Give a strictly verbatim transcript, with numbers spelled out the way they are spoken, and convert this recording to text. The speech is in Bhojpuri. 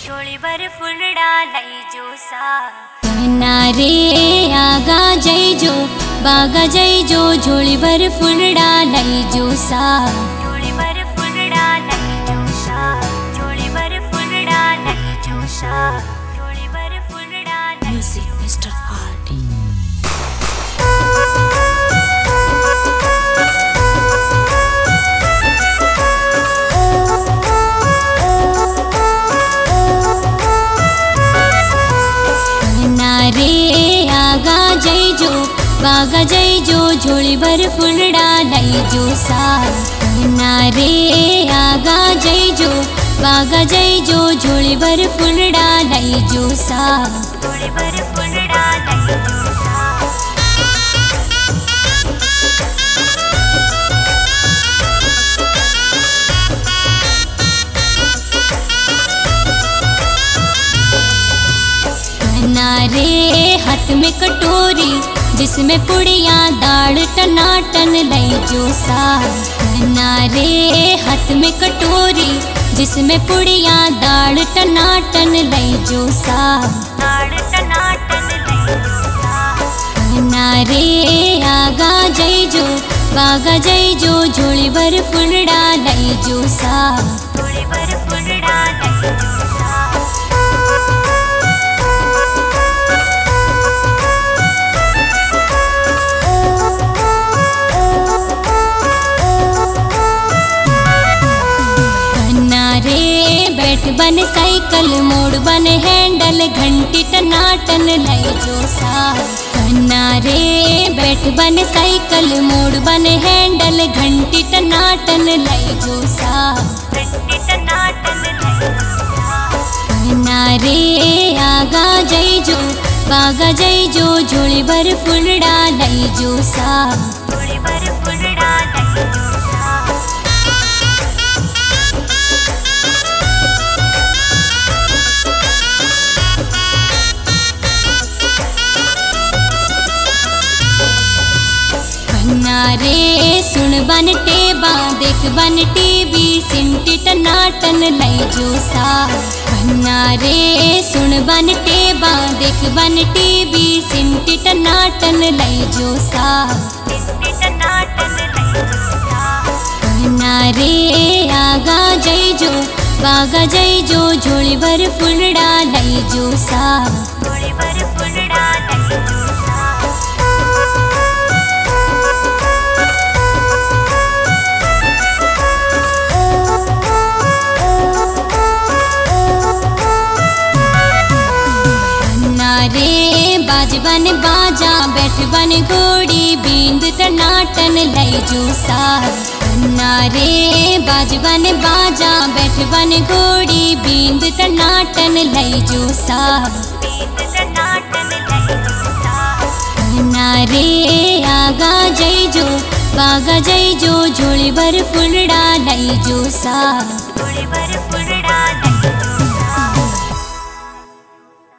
झोली भर फुलड़ा लई जो सा नारे आगा जय जो बागा जय जो झोली भर फुलड़ा लई जो सा झोली भर फुलड़ा लई जो सा झोली भर फुलड़ा लई जो सा झोली भर फुलड़ा म्यूजिक मिस्टर आर्ट नारे आगा जय जो बागा जय जो झोली भर फुलड़ा लई जो सा नारे आगा जय जो बागा जय जो झोली भर फुलड़ा लई जो सा झोली भर फुलड़ा लई जो सा नारे हाथ में कटोरी जिसमें पुड़िया दाल टनाटन लई जो सा नारे हाथ में कटोरी जिसमें पुड़िया दाल टनाटन लई जो सा दाल टनाटन लई जो सा नारे आगा जय जो बागा जय जो झोली भर फुलड़ा लई जो सा झोली भर फुलड़ा लई जो सा बैठ बन साइकिल मोड़ बन हैंडल घंटी टनाटन लई जो सा नारे बैठ बन साइकिल मोड़ बन हैंडल घंटी टनाटन लई जो सा घंटी टनाटन लई जो सा नारे आगा जय जो बागा जय जो झोली भर फुलड़ा लई जो सा झोली भर फुलड़ा लई जो सा नारे सुन बन टेबा देख बन टीवी सिंटी टनाटन लई जो सा नारे सुन बन टेबा देख बन टीवी सिंटी टनाटन लई जो सा सिंटी टनाटन लई जो सा नारे आगा जय जो बागा जय जो झोली भर फुलड़ा लई जो सा झोली भर फुलड़ा लई जो सा नारे बाज बन बाजा बैठ बन घोड़ी बींद टनाटन लई जो सा नारे बाज बन बाजा बैठ बन घोड़ी बींद टनाटन लई जो सा बींद टनाटन लई जो सा नारे आगा जय जो बागा जय जो झोली भर फुलड़ा लई जो सा झोली भर फुलड़ा लई